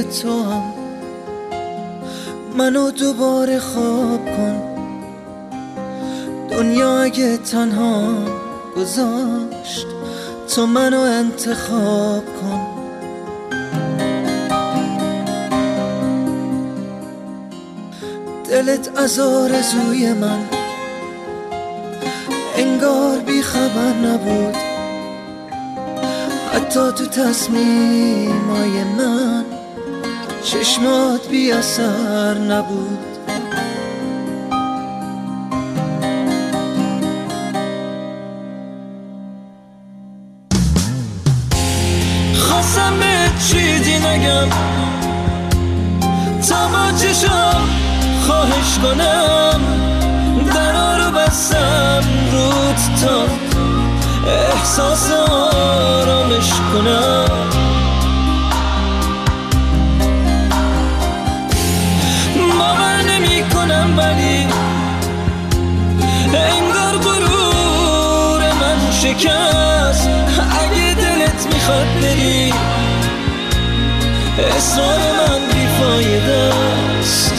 تو هم منو دوباره خواب کن. دنیا اگه تنها گذاشت تو منو انتخاب کن. دلت از آرزوی من انگار بی خبر نبود، حتی تو تصمیمای من چشمات بی اثر نبود. خواستم به چیزی نگم تا با چشم خواهش کنم، درا رو بستم رود تا احساس آرامش کنم. باور نمی کنم ولی انگار غرور من شکست. اگه دلت میخواد بری اصرار من بیفایده است.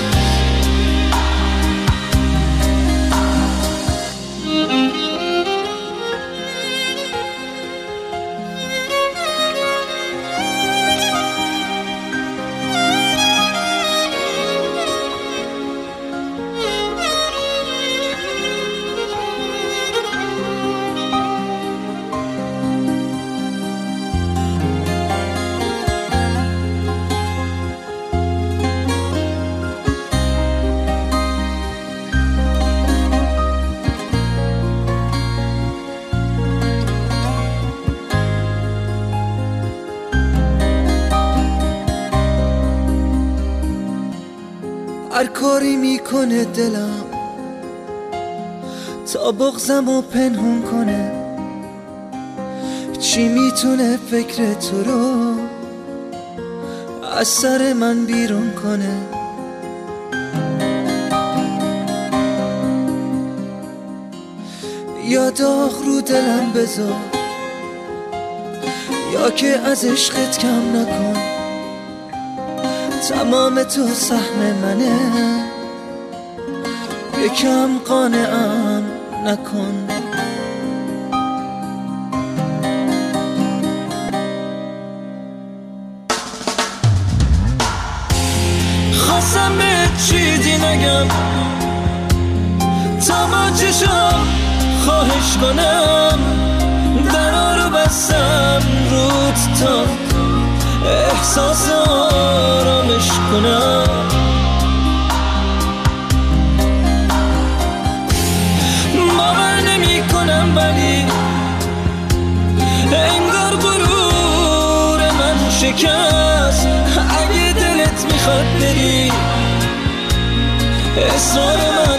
هر کاری میکنه دلم تا بغضمو پنهون کنه، چی میتونه فکر تو رو از سر من بیرون کنه. یا داغ رو دلم بذار یا که از عشقت کم نکن. تمام تو سهم منه یکم قانعم نکن. خواستم به چیزی نگم تا با چشم خواهش کنم، درا رو بستم رود تا احساس آرامش کنم. باور نمی کنم ولی انگار غرور من شکست. اگه دلت میخواد بری اصرار من